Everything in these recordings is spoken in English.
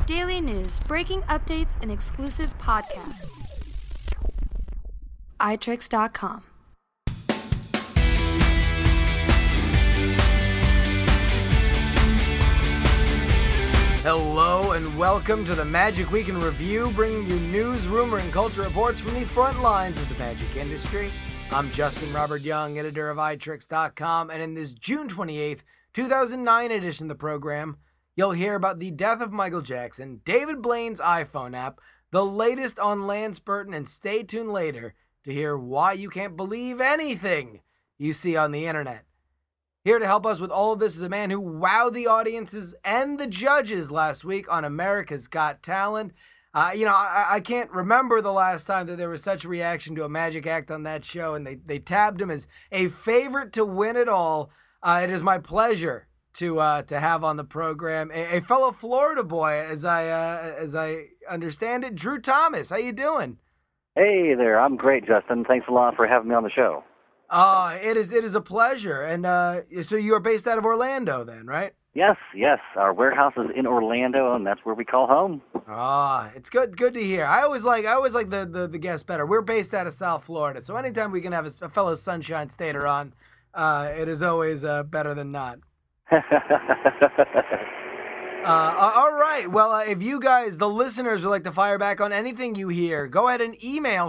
Daily news, breaking updates, and exclusive podcasts. iTricks.com. Hello and welcome to the Magic Week in Review, bringing you news, rumor, and culture reports from the front lines of the magic industry. I'm Justin Robert Young, editor of iTricks.com, and in this June 28th, 2009 edition of the program, you'll hear about the death of Michael Jackson, David Blaine's iPhone app, the latest on Lance Burton, and stay tuned later to hear why you can't believe anything you see on the internet. Here to help us with all of this is a man who wowed the audiences and the judges last week on America's Got Talent. I can't remember the last time that there was such a reaction to a magic act on that show, and they tabbed him as a favorite to win it all. It is my pleasure to have on the program a fellow Florida boy, as I understand it, Drew Thomas. How you doing? Hey there, I'm great, Justin. Thanks a lot for having me on the show. It is a pleasure. And so you are based out of Orlando then, right? Yes. Our warehouse is in Orlando, and that's where we call home. It's good to hear. I always like the guests better. We're based out of South Florida, so anytime we can have a fellow Sunshine Stater on, it is always better than not. All right. Well, if you guys, the listeners, would like to fire back on anything you hear, go ahead and email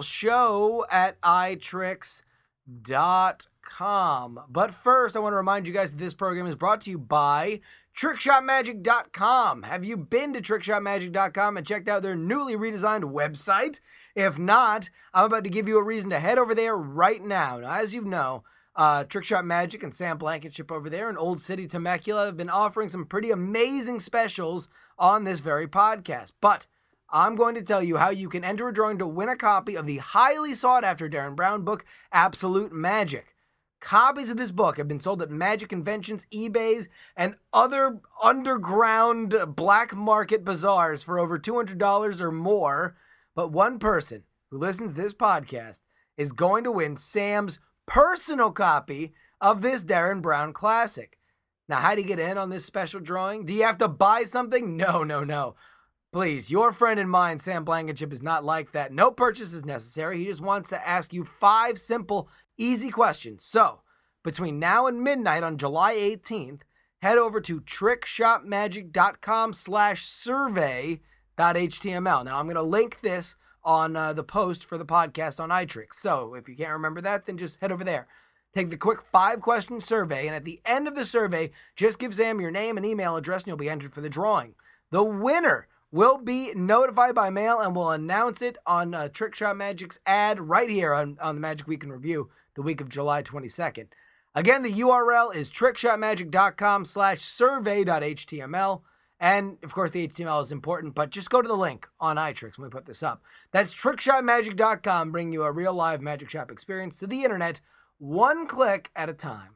show@itricks.com. But first, I want to remind you guys that this program is brought to you by TrickShotMagic.com. Have you been to TrickShotMagic.com and checked out their newly redesigned website? If not, I'm about to give you a reason to head over there right now. Now, as you know, Trickshot Magic and Sam Blankenship over there in Old City, Temecula have been offering some pretty amazing specials on this very podcast. But I'm going to tell you how you can enter a drawing to win a copy of the highly sought-after Darren Brown book, Absolute Magic. Copies of this book have been sold at magic conventions, eBays, and other underground black market bazaars for over $200 or more. But one person who listens to this podcast is going to win Sam's personal copy of this Darren Brown classic. Now, how do you get in on this special drawing? Do you have to buy something? No. Please, your friend and mine, Sam Blankenship, is not like that. No purchase is necessary. He just wants to ask you 5 simple, easy questions. So, between now and midnight on July 18th, head over to trickshotmagic.com/survey.html. Now, I'm going to link this on the post for the podcast on iTricks. So if you can't remember that, then just head over there. Take the quick 5-question survey, and at the end of the survey, just give Sam your name and email address, and you'll be entered for the drawing. The winner will be notified by mail, and we'll announce it on Trickshot Magic's ad right here on the Magic Week in Review, the week of July 22nd. Again, the URL is trickshotmagic.com/survey.html. And, of course, the HTML is important, but just go to the link on iTricks when we put this up. That's trickshotmagic.com, bringing you a real live magic shop experience to the internet, one click at a time.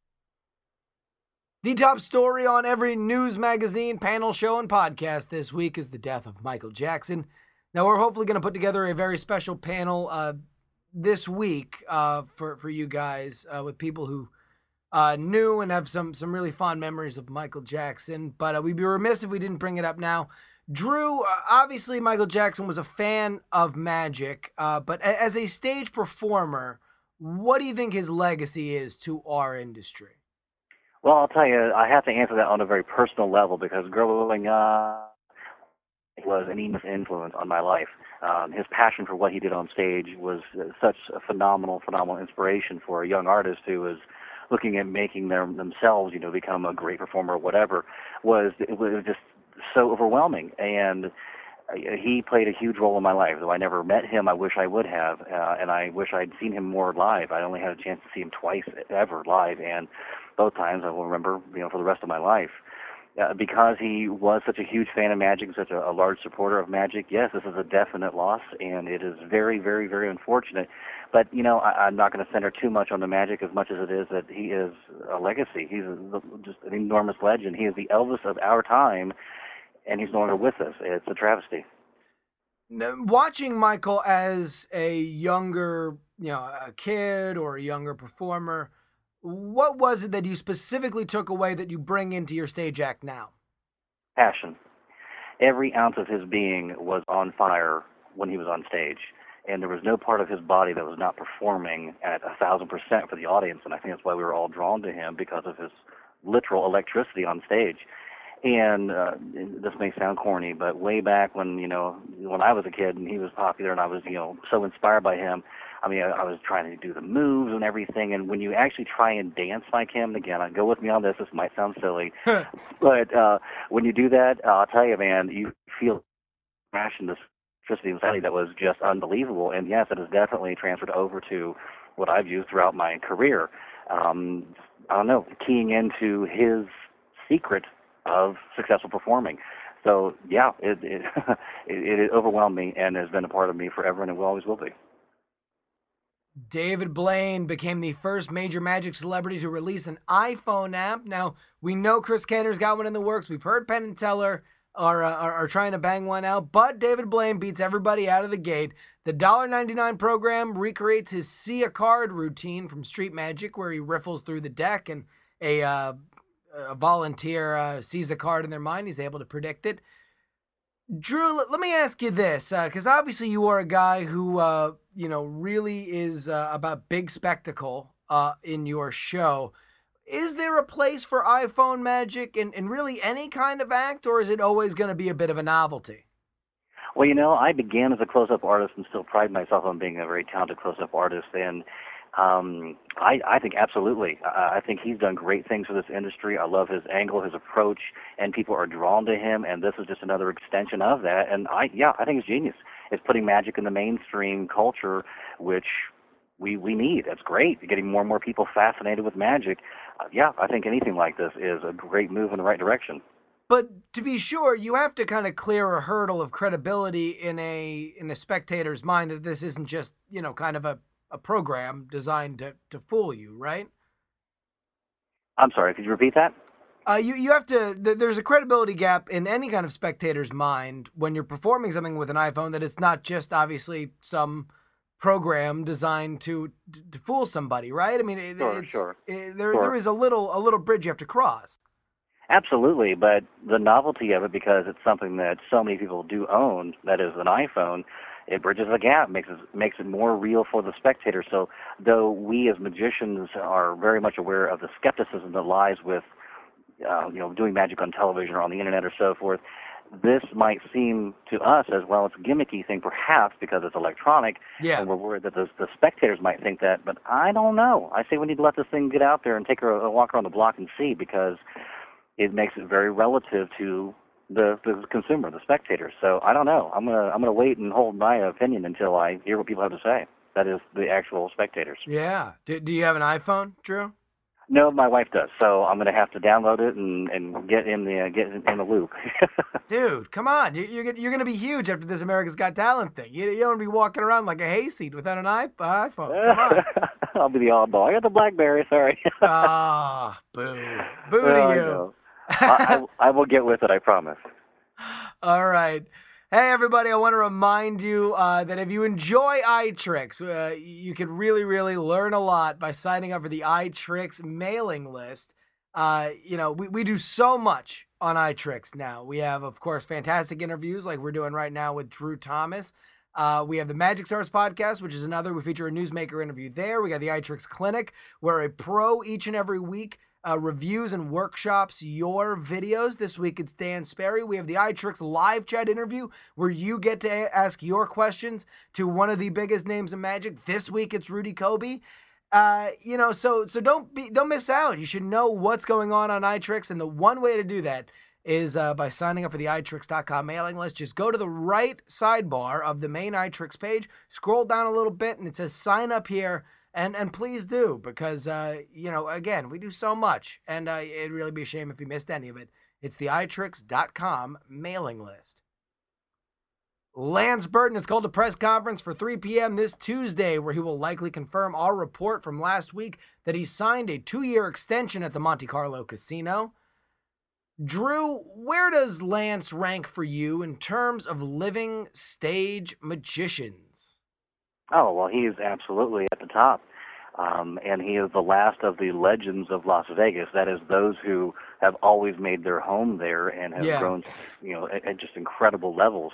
The top story on every news magazine, panel, show, and podcast this week is the death of Michael Jackson. Now, we're hopefully going to put together a very special panel this week for you guys with people who knew and have some really fond memories of Michael Jackson, but we'd be remiss if we didn't bring it up now. Drew, obviously Michael Jackson was a fan of magic, but as a stage performer, what do you think his legacy is to our industry? Well, I'll tell you, I have to answer that on a very personal level because growing up was an enormous influence on my life. His passion for what he did on stage was such a phenomenal inspiration for a young artist who was looking at making themselves, become a great performer or whatever, it was just so overwhelming. And he played a huge role in my life. Though I never met him, I wish I would have, and I wish I'd seen him more live. I only had a chance to see him twice ever live, and both times I will remember, for the rest of my life. Because he was such a huge fan of magic, such a large supporter of magic, yes, this is a definite loss, and it is very, very, very unfortunate. But, I'm not going to center too much on the magic as much as it is that he is a legacy. He's just an enormous legend. He is the Elvis of our time, and he's no longer with us. It's a travesty. Now, watching Michael as a younger, a kid or a younger performer, what was it that you specifically took away that you bring into your stage act now? Passion. every ounce of his being was on fire when he was on stage. And there was no part of his body that was not performing at 1,000% for the audience. And I think that's why we were all drawn to him, because of his literal electricity on stage. And this may sound corny, but way back when, when I was a kid and he was popular and I was, so inspired by him, I mean, I was trying to do the moves and everything. And when you actually try and dance like him, and again, go with me on this might sound silly, but when you do that, I'll tell you, man, you feel passion, this electricity inside that was just unbelievable. And yes, it has definitely transferred over to what I've used throughout my career. I don't know, keying into his secret of successful performing. So yeah, it overwhelmed me and has been a part of me forever, and it will always will be. David Blaine became the first major Magic celebrity to release an iPhone app. Now, we know Chris Kenner's got one in the works. We've heard Penn and Teller are trying to bang one out, but David Blaine beats everybody out of the gate. The $1.99 program recreates his See a Card routine from Street Magic, where he riffles through the deck and a volunteer sees a card in their mind. He's able to predict it. Drew, let me ask you this, because obviously you are a guy who, really is about big spectacle in your show. Is there a place for iPhone magic in really any kind of act, or is it always going to be a bit of a novelty? Well, I began as a close-up artist and still pride myself on being a very talented close-up artist, and I think absolutely. I think he's done great things for this industry. I love his angle, his approach, and people are drawn to him, and this is just another extension of that. And I think it's genius. It's putting magic in the mainstream culture, which we need. That's great. You're getting more and more people fascinated with magic. I think anything like this is a great move in the right direction. But to be sure, you have to kind of clear a hurdle of credibility in a spectator's mind that this isn't just, kind of a program designed to fool you, right? I'm sorry, could you repeat that? You have to, there's a credibility gap in any kind of spectator's mind when you're performing something with an iPhone, that it's not just obviously some program designed to fool somebody, right? I mean, Sure. There is a little bridge you have to cross. Absolutely, but the novelty of it, because it's something that so many people do own, that is an iPhone, it bridges the gap, makes it more real for the spectator. So though we as magicians are very much aware of the skepticism that lies with doing magic on television or on the internet or so forth, this might seem to us as, well, it's a gimmicky thing perhaps because it's electronic, and we're worried that the spectators might think that, but I don't know. I say we need to let this thing get out there and take a walk around the block and see, because it makes it very relative to the consumer, the spectator. So I don't know. I'm gonna wait and hold my opinion until I hear what people have to say. That is the actual spectators. Yeah. Do you have an iPhone, Drew? No, my wife does. So I'm gonna have to download it and get in the loop. Dude, come on! You're gonna be huge after this America's Got Talent thing. You don't be walking around like a hayseed without an iPhone. Come on. I'll be the oddball. I got the BlackBerry. Sorry. Boo to you. I will get with it, I promise. All right. Hey, everybody, I want to remind you that if you enjoy iTricks, you can really, really learn a lot by signing up for the iTricks mailing list. We do so much on iTricks now. We have, of course, fantastic interviews like we're doing right now with Drew Thomas. We have the Magic Stars podcast, which is another. We feature a newsmaker interview there. We got the iTricks Clinic, where a pro each and every week reviews and workshops your videos. This week it's Dan Sperry. We have the iTricks live chat interview where you get to ask your questions to one of the biggest names in magic. This week it's Rudy Kobe. So don't miss out. You should know what's going on iTricks, and the one way to do that is by signing up for the iTricks.com mailing list. Just go to the right sidebar of the main iTricks page, scroll down a little bit, and it says sign up here. And please do, because, again, we do so much, and it'd really be a shame if you missed any of it. It's the iTricks.com mailing list. Lance Burton has called a press conference for 3 p.m. this Tuesday, where he will likely confirm our report from last week that he signed a 2-year extension at the Monte Carlo Casino. Drew, where does Lance rank for you in terms of living stage magicians? Oh, well, he is absolutely at the top. And he is the last of the legends of Las Vegas. That is, those who have always made their home there and have grown, at just incredible levels.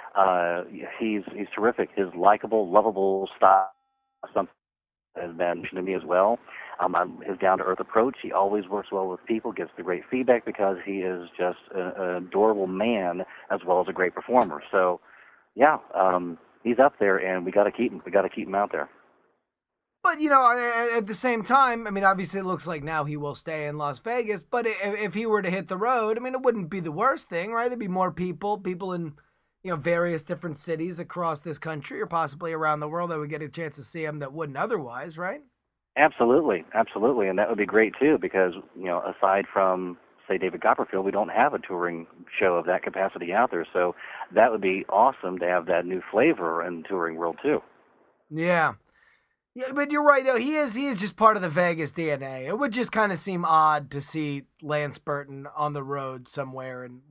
He's terrific. His likable, lovable style, something that has been to me as well. His down-to-earth approach. He always works well with people, gets the great feedback because he is just an adorable man as well as a great performer. So, yeah, he's up there, and we got to keep him. We got to keep him out there. But, at the same time, I mean, obviously it looks like now he will stay in Las Vegas, but if he were to hit the road, I mean, it wouldn't be the worst thing, right? There'd be more people in, various different cities across this country or possibly around the world that would get a chance to see him that wouldn't otherwise, right? Absolutely. And that would be great, too, because, aside from, say, David Copperfield, we don't have a touring show of that capacity out there. So that would be awesome to have that new flavor in the touring world, too. Yeah. Yeah, but you're right. He is just part of the Vegas DNA. It would just kind of seem odd to see Lance Burton on the road somewhere in,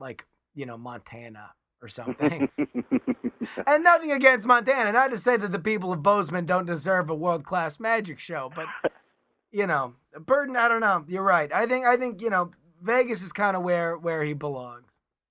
Montana or something. And nothing against Montana. Not to say that the people of Bozeman don't deserve a world-class magic show, but, Burton, I don't know. You're right. I think Vegas is kind of where he belongs.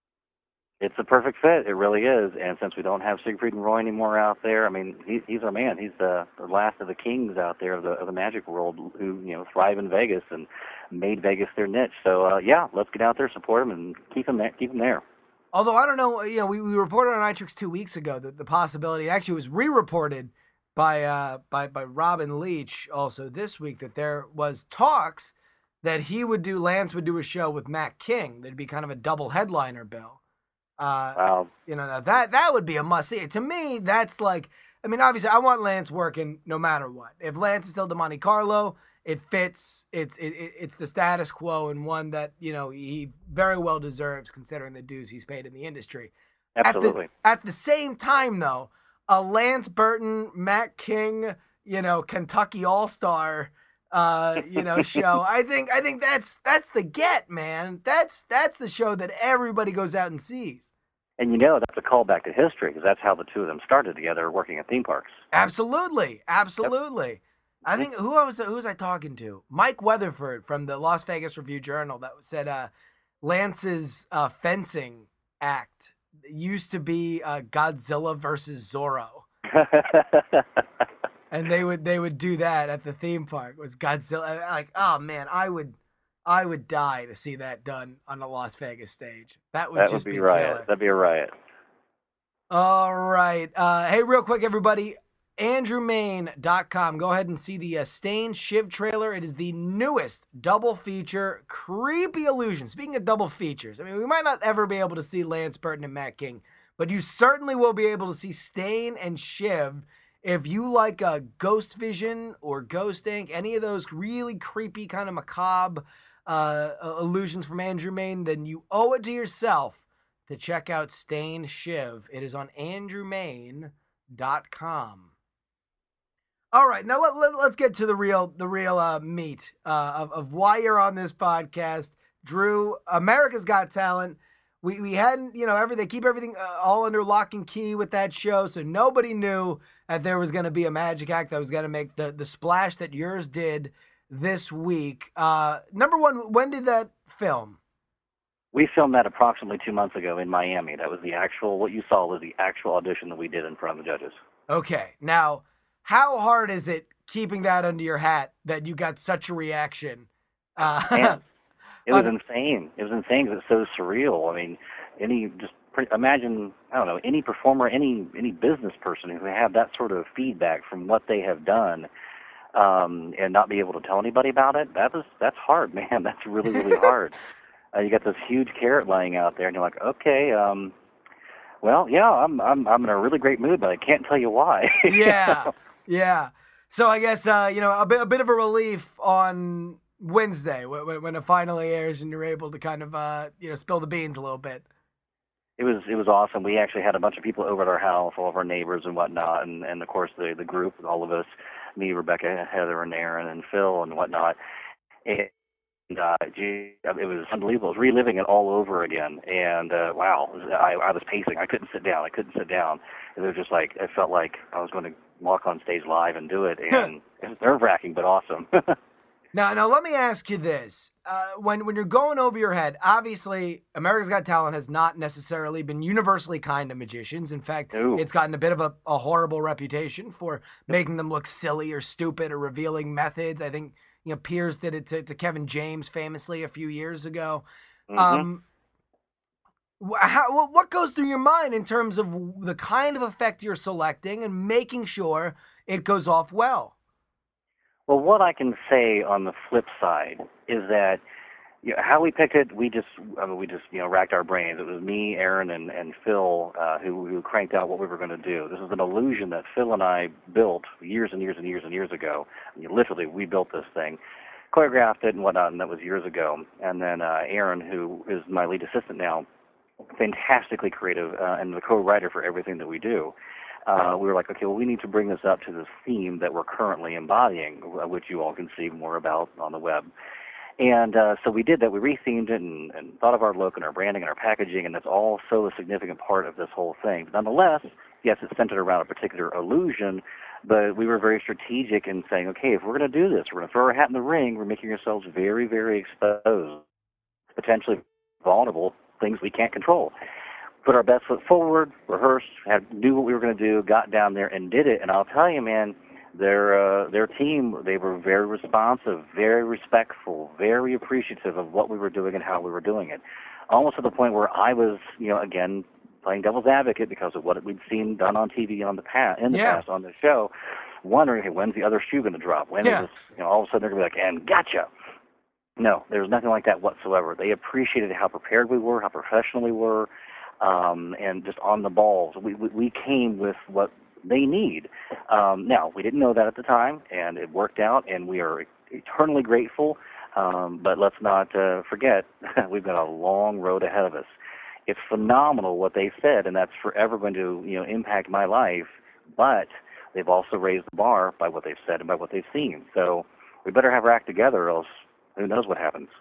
It's a perfect fit. It really is. And since we don't have Siegfried and Roy anymore out there, I mean, he's our man. He's the last of the kings out there of the magic world who, thrive in Vegas and made Vegas their niche. So, let's get out there, support him, and keep him there. Although, I don't know, we reported on iTricks 2 weeks ago that the possibility, actually was re-reported by Robin Leach also this week, that there was talks that Lance would do a show with Matt King. That'd be kind of a double headliner bill. Wow. That would be a must-see. To me, that's like, I mean, obviously, I want Lance working no matter what. If Lance is still the Monte Carlo, it fits. It's the status quo and one that, he very well deserves considering the dues he's paid in the industry. Absolutely. At the same time, though, a Lance Burton, Matt King, Kentucky All-Star, show. I think that's the get, man. That's the show that everybody goes out and sees. And that's a callback to history because that's how the two of them started together working at theme parks. Absolutely. Yep. I think who was I talking to? Mike Weatherford from the Las Vegas Review-Journal that said Lance's fencing act used to be Godzilla versus Zorro. And they would do that at the theme park. It was Godzilla. Like, oh man, I would die to see that done on a Las Vegas stage. That would be riot. killer. That'd be a riot. All right. Hey, real quick, everybody. AndrewMain.com. Go ahead and see the Stain Shiv trailer. It is the newest double feature, Creepy Illusion. Speaking of double features, I mean, we might not ever be able to see Lance Burton and Matt King, but you certainly will be able to see Stain and Shiv. If you like Ghost Vision or Ghost Inc., any of those really creepy kind of macabre illusions from Andrew Main, then you owe it to yourself to check out Stain Shiv. It is on AndrewMain.com. All right, now let's get to the real meat of why you're on this podcast. Drew, America's Got Talent. We hadn't, they keep everything all under lock and key with that show, so nobody knew that there was going to be a magic act that was going to make the splash that yours did this week. Number one, when did that film? We filmed that approximately 2 months ago in Miami. That was what you saw was the actual audition that we did in front of the judges. Okay. Now, how hard is it keeping that under your hat that you got such a reaction? Man, it was insane. It was insane because it's so surreal. I mean, imagine, I don't know, any performer, any business person who had that sort of feedback from what they have done, and not be able to tell anybody about it. That's hard, man. That's really, really hard. You got this huge carrot laying out there, and you're like, okay, well, yeah, I'm in a really great mood, but I can't tell you why. Yeah, yeah. So I guess a bit of a relief on Wednesday when it finally airs, and you're able to kind of spill the beans a little bit. It was awesome. We actually had a bunch of people over at our house, all of our neighbors and whatnot, and of course the group, all of us, me, Rebecca, Heather, and Aaron, and Phil, and whatnot. And it was unbelievable. I was reliving it all over again. And wow, I was pacing. I couldn't sit down. It was just like, it felt like I was going to walk on stage live and do it. And it was nerve-wracking, but awesome. Now, let me ask you this: when you're going over your head, obviously, America's Got Talent has not necessarily been universally kind to magicians. In fact, Ooh. it's gotten a bit of a horrible reputation for making them look silly or stupid or revealing methods. I think Piers did it to Kevin James famously a few years ago. Mm-hmm. Um, what goes through your mind in terms of the kind of effect you're selecting and making sure it goes off well? Well, what I can say on the flip side is that how we picked it, we just racked our brains. It was me, Aaron, and Phil who cranked out what we were going to do. This is an illusion that Phil and I built years and years and years and years ago. Literally, we built this thing, choreographed it and whatnot, and that was years ago. And then Aaron, who is my lead assistant now, fantastically creative and the co-writer for everything that we do. We were like, okay, well, we need to bring this up to this theme that we're currently embodying, which you all can see more about on the web. And so we did that. We rethemed it and thought of our look and our branding and our packaging, and that's all so a significant part of this whole thing. But nonetheless, yes, it's centered around a particular illusion, but we were very strategic in saying, okay, if we're going to do this, we're going to throw our hat in the ring, we're making ourselves very, very exposed, potentially vulnerable, things we can't control. Put our best foot forward, rehearsed, knew what we were going to do, got down there and did it. And I'll tell you, man, their team, they were very responsive, very respectful, very appreciative of what we were doing and how we were doing it. Almost to the point where I was, again, playing devil's advocate because of what we'd seen done on TV in the past on the show, wondering, hey, when's the other shoe going to drop? When is this, all of a sudden they're going to be like, and gotcha. No, there was nothing like that whatsoever. They appreciated how prepared we were, how professional we were, and just on the balls. We came with what they need. Now, we didn't know that at the time, and it worked out, and we are eternally grateful. But let's not forget, we've got a long road ahead of us. It's phenomenal what they said, and that's forever going to impact my life. But they've also raised the bar by what they've said and by what they've seen. So we better have our act together, or else who knows what happens.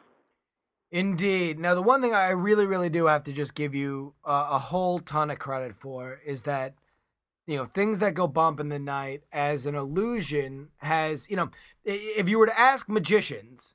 Indeed. Now, the one thing I really, really do have to just give you a whole ton of credit for is that, things that go bump in the night as an illusion has, if you were to ask magicians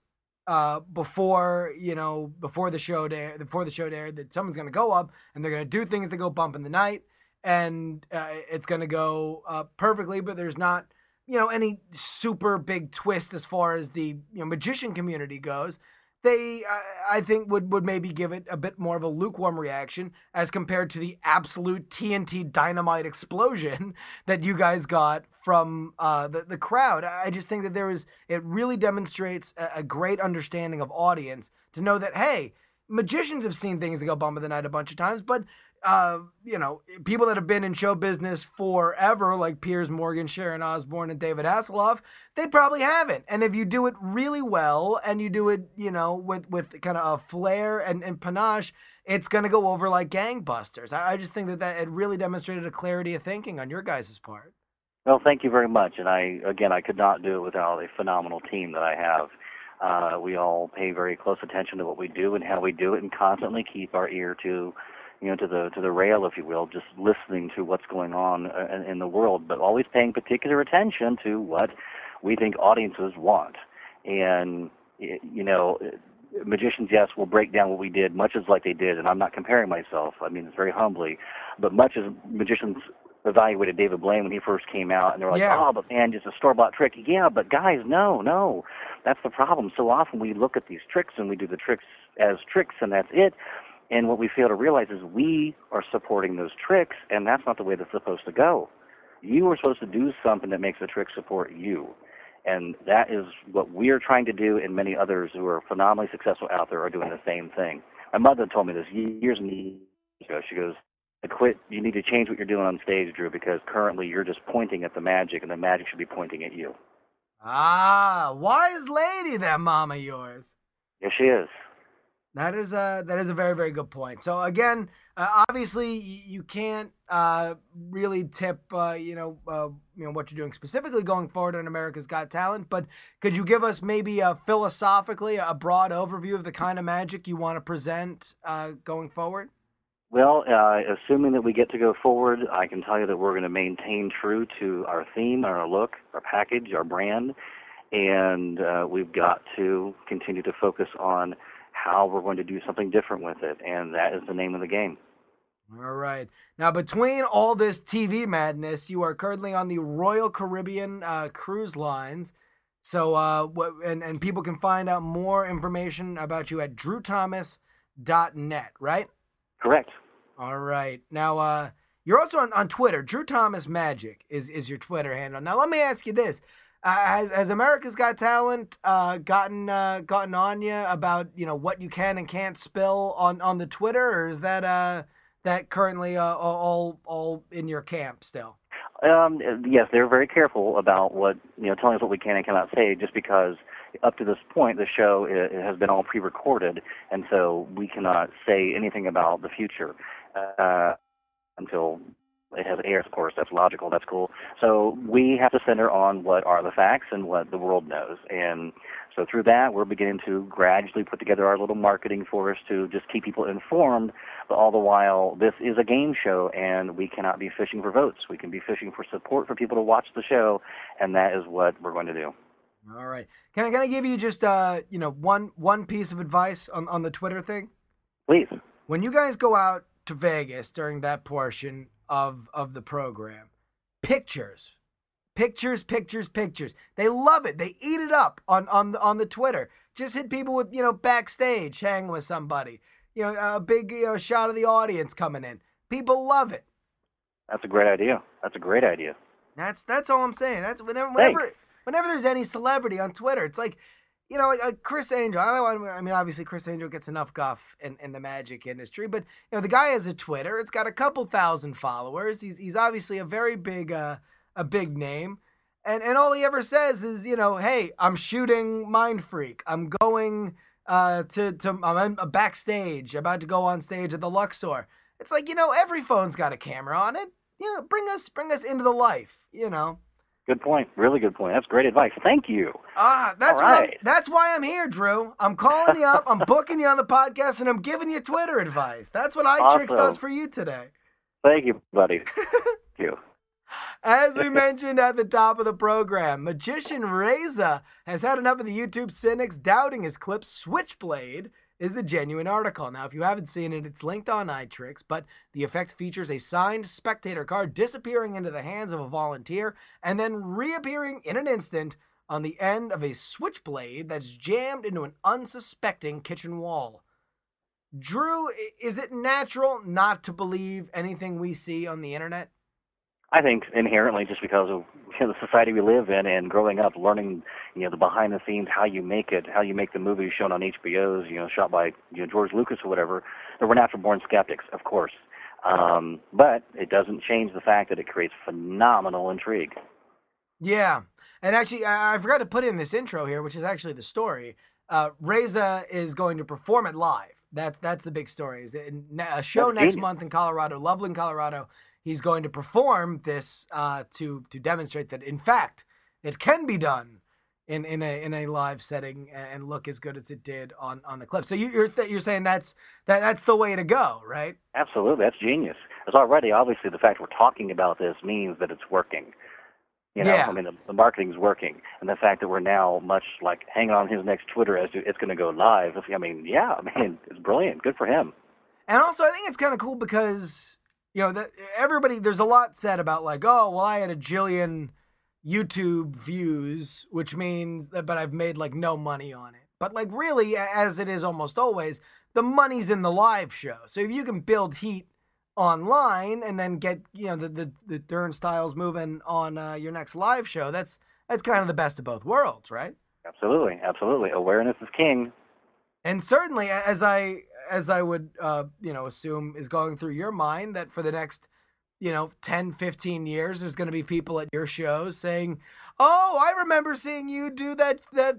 before the show aired, that someone's going to go up and they're going to do things that go bump in the night and it's going to go perfectly, but there's not, any super big twist as far as the magician community goes. They, I think, would maybe give it a bit more of a lukewarm reaction as compared to the absolute TNT dynamite explosion that you guys got from the crowd. I just think that it really demonstrates a great understanding of audience to know that, hey, magicians have seen things that go bump in the night a bunch of times, but people that have been in show business forever, like Piers Morgan, Sharon Osbourne, and David Hasselhoff, they probably haven't. And if you do it really well and you do it, with kind of a flair and panache, it's going to go over like gangbusters. I just think that it really demonstrated a clarity of thinking on your guys' part. Well, thank you very much. And I could not do it without a phenomenal team that I have. We all pay very close attention to what we do and how we do it, and constantly keep our ear to the rail, if you will, just listening to what's going on in the world, but always paying particular attention to what we think audiences want. And magicians, yes, will break down what we did, much as like they did, and I'm not comparing myself. I mean, it's very humbly, but much as magicians evaluated David Blaine when he first came out, and they were like, oh, but man, just a store-bought trick. Yeah, but guys, no. That's the problem. So often we look at these tricks and we do the tricks as tricks, and that's it. And what we fail to realize is we are supporting those tricks, and that's not the way that's supposed to go. You are supposed to do something that makes the trick support you. And that is what we're trying to do, and many others who are phenomenally successful out there are doing the same thing. My mother told me this years and years ago. She goes, you need to change what you're doing on stage, Drew, because currently you're just pointing at the magic, and the magic should be pointing at you. Ah, wise lady, that mama yours. Yes, she is. That is a very, very good point. So again, obviously you can't really tip what you're doing specifically going forward on America's Got Talent, but could you give us maybe philosophically a broad overview of the kind of magic you want to present going forward? Well, assuming that we get to go forward, I can tell you that we're going to maintain true to our theme, our look, our package, our brand. and we've got to continue to focus on how we're going to do something different with it, and that is the name of the game. All right. Now, between all this TV madness, you are currently on the Royal Caribbean cruise lines. So, and people can find out more information about you at drewthomas.net, right? Correct. All right. Now, you're also on Twitter. Drew Thomas Magic is your Twitter handle. Now, let me ask you this. Has America's Got Talent gotten on you about, what you can and can't spill on the Twitter, or is that currently all in your camp still? Yes, they're very careful about telling us what we can and cannot say, just because up to this point the show has been all pre-recorded, and so we cannot say anything about the future until it has aired. Of course, that's logical. That's cool. So we have to center on what are the facts and what the world knows, and so through that, we're beginning to gradually put together our little marketing force to just keep people informed. But all the while, this is a game show, and we cannot be fishing for votes. We can be fishing for support for people to watch the show, and that is what we're going to do. All right. Can I give you just one piece of advice on the Twitter thing? Please. When you guys go out to Vegas during that portion of the program, pictures. They love it. They eat it up on the Twitter. Just hit people with, backstage, hang with somebody. A big shot of the audience coming in. People love it. That's a great idea. That's all I'm saying. That's whenever there's any celebrity on Twitter, it's like, like Chris Angel. I mean, obviously Chris Angel gets enough guff in the magic industry, but the guy has a Twitter. It's got a couple thousand followers. He's obviously a very big name, and all he ever says is, hey, I'm shooting Mind Freak. I'm going I'm backstage, about to go on stage at the Luxor. It's like, every phone's got a camera on it. Bring us into the life. Good point. Really good point. That's great advice. Thank you. That's all right. That's why I'm here, Drew. I'm calling you up. I'm booking you on the podcast, and I'm giving you Twitter advice. That's what iTricks does for you today. Thank you, buddy. Thank you. As we mentioned at the top of the program, magician Reza has had enough of the YouTube cynics doubting his clip. Switchblade is the genuine article. Now, if you haven't seen it, it's linked on iTricks, but the effect features a signed spectator card disappearing into the hands of a volunteer and then reappearing in an instant on the end of a switchblade that's jammed into an unsuspecting kitchen wall. Drew, is it natural not to believe anything we see on the internet? I think inherently, just because of the society we live in and growing up, learning the behind the scenes, how you make the movies shown on HBO's, shot by George Lucas or whatever, that we're natural born skeptics, of course. But it doesn't change the fact that it creates phenomenal intrigue. Yeah, and actually, I forgot to put in this intro here, which is actually the story. Reza is going to perform it live. That's the big story. Is a show next month in Colorado, Loveland, Colorado. He's going to perform this to demonstrate that, in fact, it can be done in a live setting and look as good as it did on the clip. So you're saying that's the way to go, right? Absolutely, that's genius. It's already obviously the fact we're talking about this means that it's working. Yeah. I mean, the marketing's working, and the fact that we're now much like hanging on his next Twitter as to it's going to go live. It's brilliant. Good for him. And also, I think it's kind of cool because everybody, there's a lot said about like, oh, well, I had a jillion YouTube views, which means that, but I've made like no money on it. But like really, as it is almost always, the money's in the live show. So if you can build heat online and then get, the turnstiles moving on your next live show, that's kind of the best of both worlds, right? Absolutely. Awareness is king. And certainly, as I would, assume is going through your mind, that for the next, 10, 15 years, there's going to be people at your shows saying, oh, I remember seeing you do that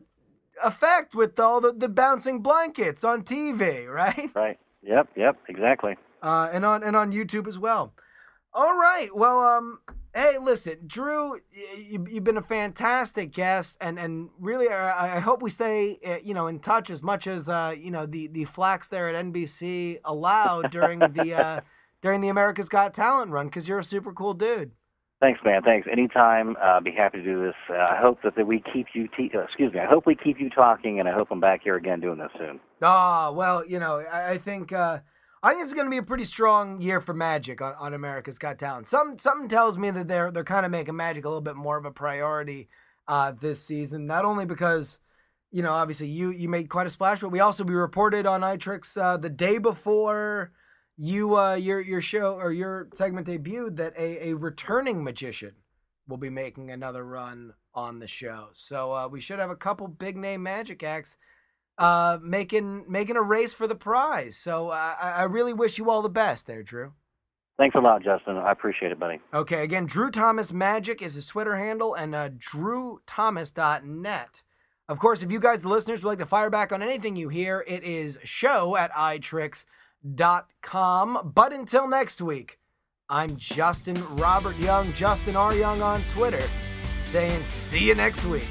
effect with all the bouncing blankets on TV, right? Right. Yep, exactly. And on YouTube as well. All right. Well, hey, listen, Drew, you've been a fantastic guest, and really, I hope we stay, in touch as much as, the flax there at NBC allowed during the America's Got Talent run, because you're a super cool dude. Thanks, man. Thanks. Anytime. Be happy to do this. I hope that we keep you. I hope we keep you talking, and I hope I'm back here again doing this soon. Well, I think it's going to be a pretty strong year for Magic on America's Got Talent. Something tells me that they're kind of making Magic a little bit more of a priority this season. Not only because obviously you made quite a splash, but we also be reported on iTricks the day before your show or your segment debuted that a returning magician will be making another run on the show. So we should have a couple big name Magic acts making a race for the prize. So I really wish you all the best there, Drew. Thanks a lot, Justin. I appreciate it, buddy. Okay, again, Drew Thomas Magic is his Twitter handle, and drewthomas.net. Of course, if you guys, the listeners, would like to fire back on anything you hear, it is show@itricks.com. But until next week, I'm Justin Robert Young, Justin R. Young on Twitter, saying see you next week.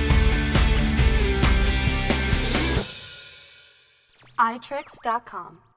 itricks.com